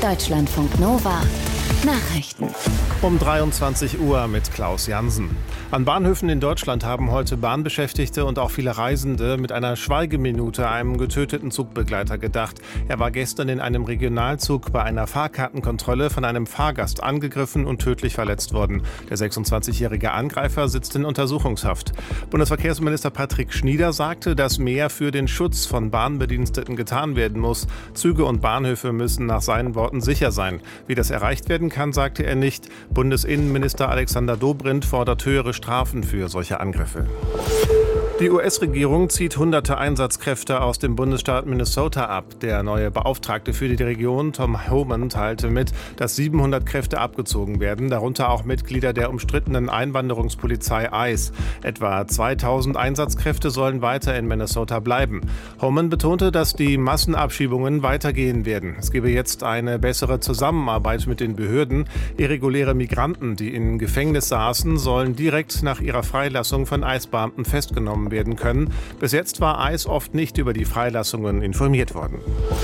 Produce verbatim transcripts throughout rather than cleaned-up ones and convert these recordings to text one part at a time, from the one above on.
Deutschlandfunk Nova Nachrichten. Um dreiundzwanzig Uhr mit Klaus Jansen. An Bahnhöfen in Deutschland haben heute Bahnbeschäftigte und auch viele Reisende mit einer Schweigeminute einem getöteten Zugbegleiter gedacht. Er war gestern in einem Regionalzug bei einer Fahrkartenkontrolle von einem Fahrgast angegriffen und tödlich verletzt worden. Der sechsundzwanzigjährige Angreifer sitzt in Untersuchungshaft. Bundesverkehrsminister Patrick Schnieder sagte, dass mehr für den Schutz von Bahnbediensteten getan werden muss. Züge und Bahnhöfe müssen nach seinen Worten sicher sein. Wie das erreicht werden kann, sagte er nicht. Bundesinnenminister Alexander Dobrindt fordert höhere Strafen für solche Angriffe. Die U S-Regierung zieht hunderte Einsatzkräfte aus dem Bundesstaat Minnesota ab. Der neue Beauftragte für die Region, Tom Homan, teilte mit, dass siebenhundert Kräfte abgezogen werden, darunter auch Mitglieder der umstrittenen Einwanderungspolizei ICE. Etwa zweitausend Einsatzkräfte sollen weiter in Minnesota bleiben. Homan betonte, dass die Massenabschiebungen weitergehen werden. Es gebe jetzt eine bessere Zusammenarbeit mit den Behörden. Irreguläre Migranten, die im Gefängnis saßen, sollen direkt nach ihrer Freilassung von ICE-Beamten festgenommen werden können. Bis jetzt war ICE oft nicht über die Freilassungen informiert worden.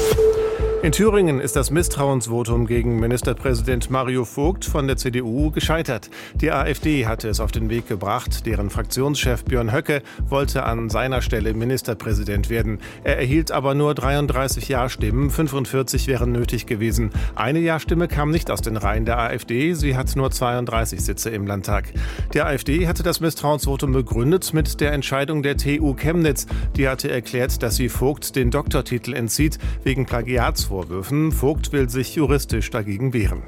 In Thüringen ist das Misstrauensvotum gegen Ministerpräsident Mario Vogt von der C D U gescheitert. Die AfD hatte es auf den Weg gebracht. Deren Fraktionschef Björn Höcke wollte an seiner Stelle Ministerpräsident werden. Er erhielt aber nur dreiunddreißig Ja-Stimmen, fünfundvierzig wären nötig gewesen. Eine Ja-Stimme kam nicht aus den Reihen der AfD. Sie hat nur zweiunddreißig Sitze im Landtag. Die AfD hatte das Misstrauensvotum begründet mit der Entscheidung der T U Chemnitz. Die hatte erklärt, dass sie Vogt den Doktortitel entzieht, wegen Plagiats. Vorwürfen. Vogt will sich juristisch dagegen wehren.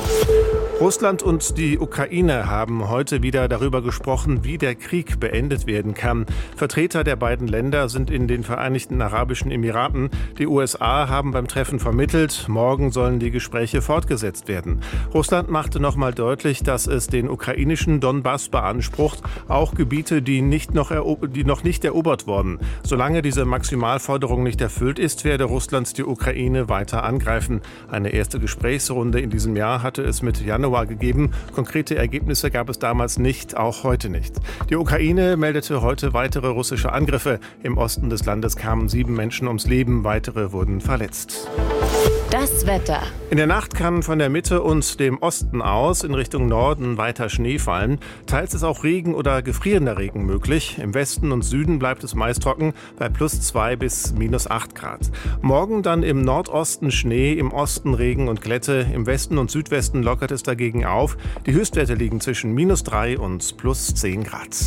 Russland und die Ukraine haben heute wieder darüber gesprochen, wie der Krieg beendet werden kann. Vertreter der beiden Länder sind in den Vereinigten Arabischen Emiraten. Die U S A haben beim Treffen vermittelt. Morgen sollen die Gespräche fortgesetzt werden. Russland machte nochmal deutlich, dass es den ukrainischen Donbass beansprucht, auch Gebiete, die, nicht noch, erob- die noch nicht erobert wurden. Solange diese Maximalforderung nicht erfüllt ist, werde Russland die Ukraine weiter angreifen. Eine erste Gesprächsrunde in diesem Jahr hatte es mit Januar gegeben. Konkrete Ergebnisse gab es damals nicht, auch heute nicht. Die Ukraine meldete heute weitere russische Angriffe. Im Osten des Landes kamen sieben Menschen ums Leben, weitere wurden verletzt. Das Wetter. In der Nacht kann von der Mitte und dem Osten aus in Richtung Norden weiter Schnee fallen. Teils ist auch Regen oder gefrierender Regen möglich. Im Westen und Süden bleibt es meist trocken bei plus zwei bis minus acht Grad. Morgen dann im Nordosten Schnee, im Osten Regen und Glätte. Im Westen und Südwesten lockert es dagegen auf. Die Höchstwerte liegen zwischen minus drei und plus zehn Grad.